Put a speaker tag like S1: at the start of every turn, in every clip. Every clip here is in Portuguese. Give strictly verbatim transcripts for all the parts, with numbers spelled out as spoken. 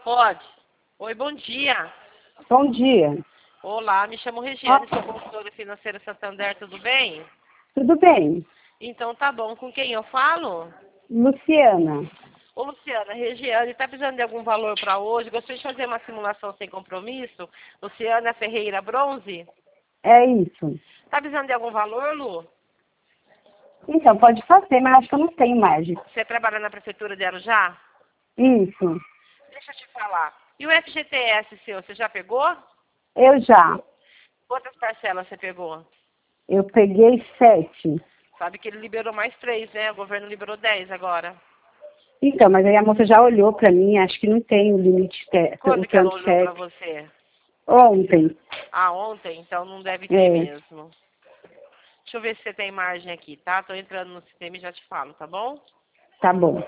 S1: Pode. Oi, bom dia.
S2: Bom dia.
S1: Olá, me chamo Regiane, sou consultora financeira Santander, tudo bem?
S2: Tudo bem?
S1: Então tá bom, com quem eu falo?
S2: Luciana.
S1: Ô Luciana, Regiane, tá precisando de algum valor para hoje? Gostaria de fazer uma simulação sem compromisso? Luciana Ferreira Bronze?
S2: É isso.
S1: Tá precisando de algum valor, Lu?
S2: Então, pode fazer, mas acho que eu não tenho margem.
S1: Você trabalha na prefeitura de Arujá?
S2: Isso.
S1: Deixa eu te falar. E o F G T S seu, você já pegou?
S2: Eu já.
S1: Quantas parcelas você pegou?
S2: Eu peguei sete.
S1: Sabe que ele liberou mais três, né? O governo liberou dez agora.
S2: Então, mas aí a moça já olhou pra mim, acho que não tem o limite, te-
S1: Quando
S2: o
S1: que ela
S2: tanto
S1: olhou para
S2: sete.
S1: você?
S2: Ontem.
S1: Ah, ontem? Então não deve ter
S2: É.
S1: mesmo. Deixa eu ver se você tem margem aqui, tá? Tô entrando no sistema e já te falo, tá bom?
S2: Tá bom.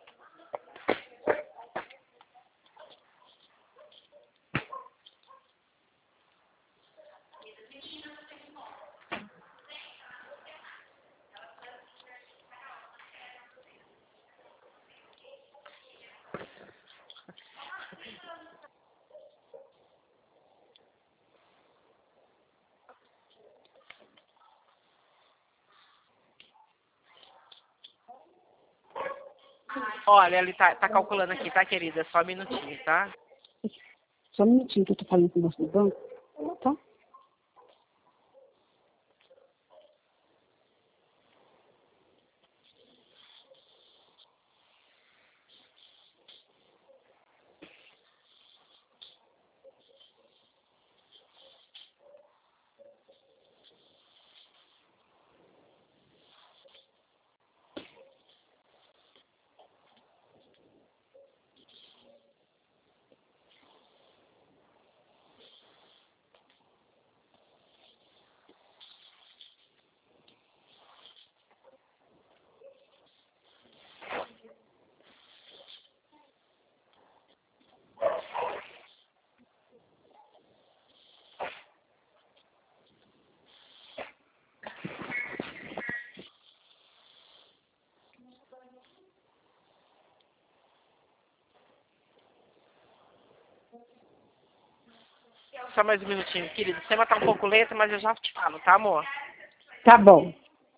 S1: Olha, ele tá, tá calculando aqui, tá, querida? Só um minutinho, tá?
S2: Só um minutinho que eu tô falando com o moço do banco. Tá?
S1: Só mais um minutinho, querido. O sistema tá um pouco lento, mas eu já te falo, tá, amor?
S2: Tá bom.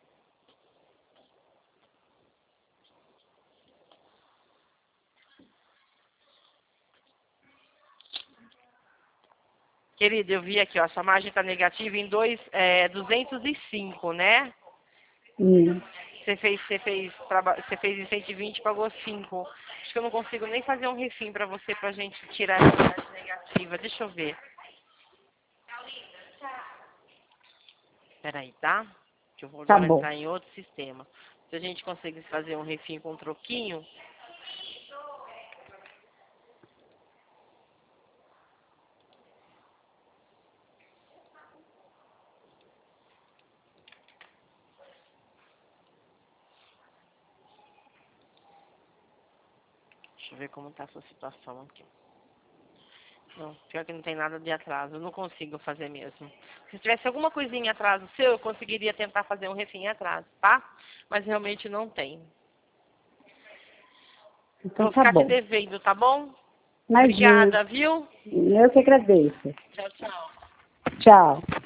S1: Querido, eu vi aqui, ó, sua margem tá negativa em dois, é, duzentos e cinco, né?
S2: Hum.
S1: Você fez, você fez, traba- você fez em cento e vinte, pagou cinco. Acho que eu não consigo nem fazer um refim pra você, pra gente tirar essa margem negativa. Deixa eu ver. Peraí, tá? Que eu vou
S2: Tá
S1: agora
S2: bom.
S1: entrar em outro sistema. Se a gente conseguir fazer um refim com troquinho. Deixa eu ver como tá a sua situação aqui. Não, pior que não tem nada de atraso. Eu não consigo fazer mesmo. Se tivesse alguma coisinha em atraso seu, eu conseguiria tentar fazer um refim em atraso, tá? Mas realmente não tem.
S2: Então
S1: Vou
S2: tá
S1: ficar te
S2: bom.
S1: devendo, tá bom?
S2: Imagina.
S1: Obrigada, viu?
S2: Eu que agradeço.
S1: Tchau, tchau.
S2: Tchau.